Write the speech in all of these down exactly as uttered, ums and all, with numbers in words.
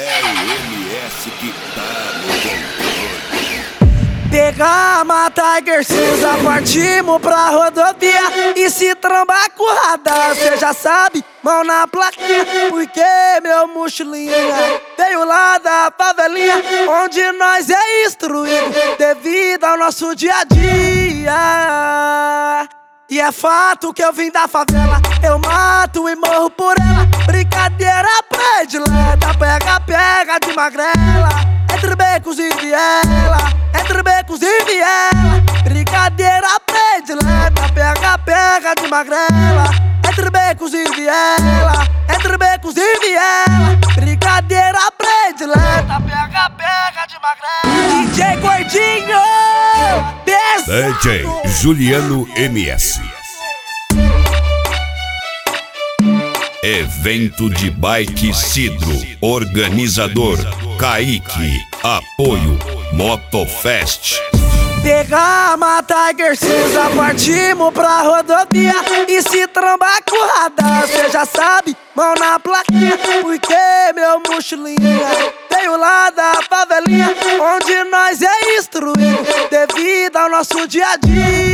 É o M S que tá no controle. Pegar, matar, Tiger cinza, partimos pra rodovia. E se trombar com o radar, cê já sabe, mão na plaquinha. Porque meu mochilinha veio lá da favelinha, onde nós é instruído devido ao nosso dia a dia. E é fato que eu vim da favela, eu mato e morro por ela. Brincadeira predileta, pega, pega de magrela. Entre becos e viela, entre becos e viela. Brincadeira predileta, pega, pega de magrela. Entre becos e viela, entre becos e viela. Brincadeira predileta, pega, pega de magrela. D J Gordinho, D J Juliano M S. Evento de Bike Cidro. Organizador Kaique. Apoio Motofest. Pegar, matar, Tiger cinza, partimos pra rodovia. E se trombar com o radar, cê já sabe, mão na plaquinha. Porque meu mochilinha veio lá da favelinha, onde nós é instruído devido ao nosso dia a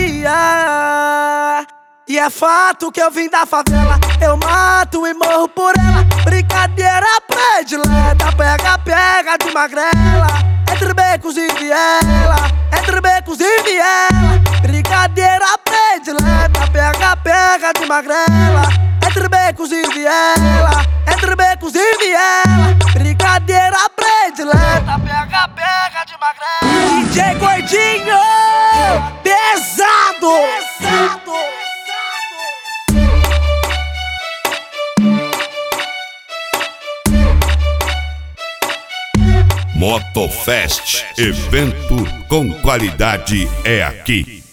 dia. E é fato que eu vim da favela, eu mato e morro por ela. Brincadeira predileta, pega, pega de magrela. Entre becos e viela, entre becos e viela. Brincadeira predileta, pega, pega de magrela. Entre becos e viela, entre becos e viela. Brincadeira predileta, pega, pega de magrela. D J Gordinho, pesado, pesado. Motofest, evento com qualidade é aqui.